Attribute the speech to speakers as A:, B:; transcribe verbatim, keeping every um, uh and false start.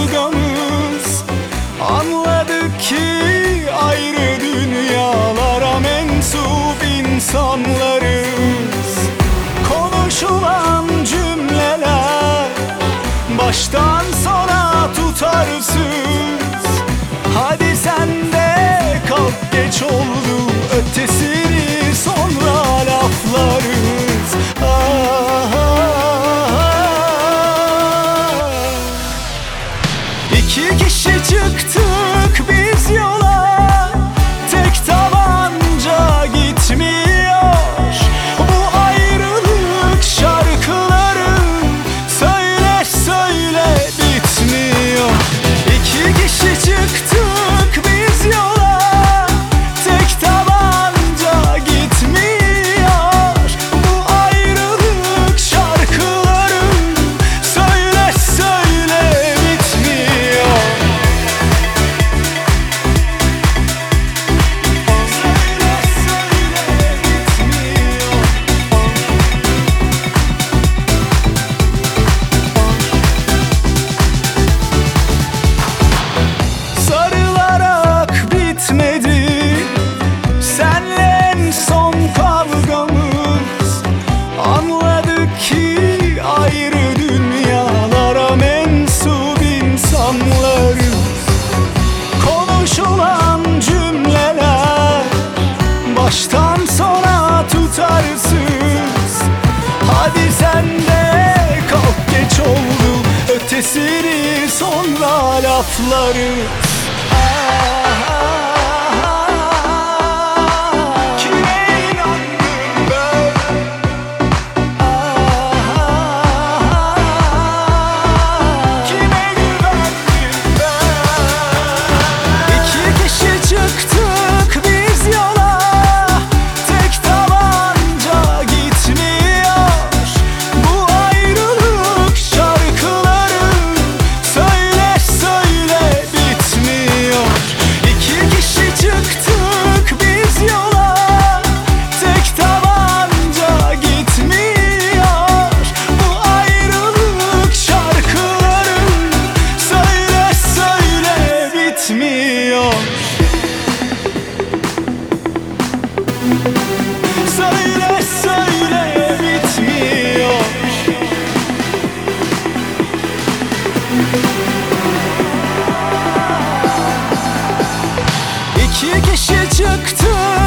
A: kavgamız. Anladık ki ayrı dünyalara mensup insanlarız. Konuşulan cümleler baştan sona tutarsız. Hadi sen de kalk, geç oldu, ötesini sonra laflarız. Ah, ah, ah. İki kişi çıktık biz yola, tek tabanca gitmiyor. Bu ayrılık şarkıları söyle söyle bitmiyor. İki kişi çıktık biz yola, tek tabanca gitmiyor. Bu ayrılık şarkıları söyle söyle bitmiyor. Söyle söyle bitmiyor. Sarılarak bitmedi senle en son kavgamız. Anladık ki ayrı dünyalara mensup insanlarız. Konuşulan cümleler baştan sona tutarsız. Hadi sen de kalk, geç oldu, ötesini sonra laflarız. Ah, ah, ah. Kime inandım ben? Ah, ah, ah. Kime güvendim ben? İki kişi çıktık biz yola, tek tabanca gitmiyor. Bu ayrılık şarkıları söyle söyle bitmiyor. İki kişi çıktık biz yola, tek tabanca gitmiyor. Bu ayrılık şarkıları söyle söyle bitmiyor. Söyle söyle bitmiyor. İki kişi çıktık